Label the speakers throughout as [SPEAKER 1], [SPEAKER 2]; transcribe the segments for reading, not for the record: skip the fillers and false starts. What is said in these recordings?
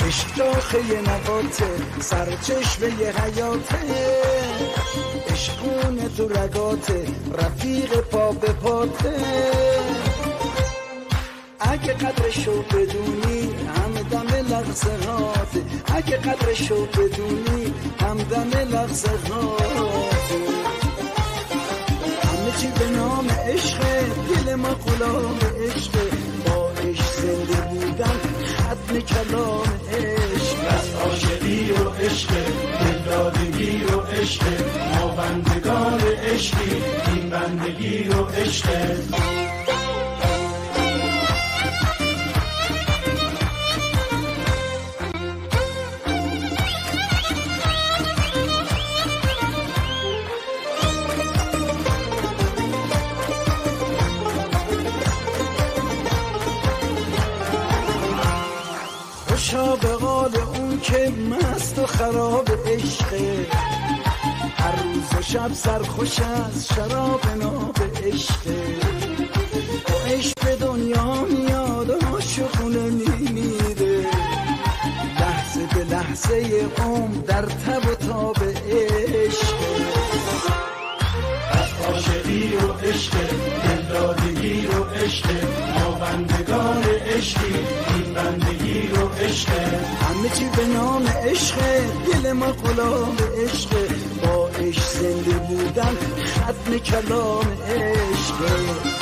[SPEAKER 1] عشق شاخه نباته، سرچشمه حیاته، عشقونه تو رگاته، رفیق پا به پاته. اگه قدرشو بدونی همدم لحظه هاته، اگه قدرشو بدونی همدم لحظه هاته. همه چی به نام عشقه، دل ما غلام عشقه، با عشق زنده بودن ختم کلام عشق.
[SPEAKER 2] بس عاشقی و عشق، دلدادگی و عشق، ما بندگان عشقی، این بندگی و عشق.
[SPEAKER 1] خوشا به حال اون که مست و خراب عشقه، هر روز و شب سرخوش از شراب ناب عشقه. با عشق به دنیا میاد و عاشقونه میمیره، لحظه به لحظه عمر در تب و تاب عشقه.
[SPEAKER 2] بس عاشقی و عشق، دلدادگی و عشق، ما بندگان عشقی، این بندگی و عشق.
[SPEAKER 1] همه چی به نام عشقه، دل ما غلام عشقه، با عشق زنده بودن ختم کلام عشقه.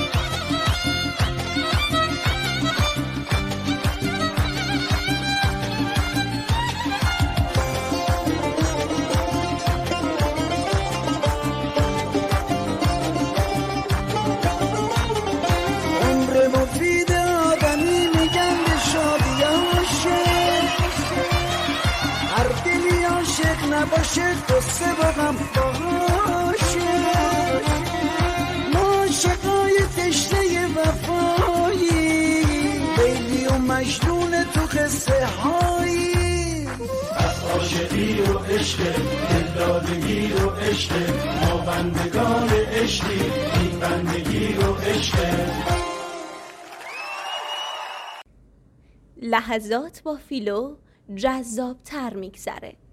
[SPEAKER 1] نباشه قصه با غم باشه، ما عاشقای تشنه وفایی، لیلی و مجنون تو قصه هایی.
[SPEAKER 2] از عاشقی و عشق، دلدادگی و عشق، ما بندگان عشقی، این بندگی و عشق.
[SPEAKER 3] لحظات با فیلو جذاب‌تر میگذره.